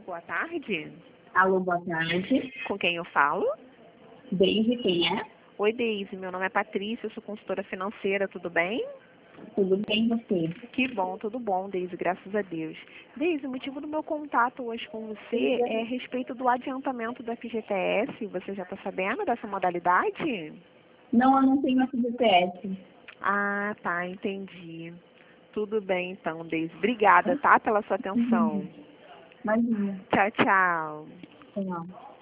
boa tarde. Alô, boa tarde. Com quem eu falo? Deise, quem é? Oi, Deise. Meu nome é Patrícia, eu sou consultora financeira, tudo bem? Tudo bem, você? Que bom, tudo bom, Deise, graças a Deus. Deise, o motivo do meu contato hoje com você é a respeito do adiantamento do FGTS. Você já está sabendo dessa modalidade? Não, eu não tenho FGTS. Ah, tá, entendi. Tudo bem então, Deise. Obrigada, tá, pela sua atenção. Imagina. Tchau, tchau. Não.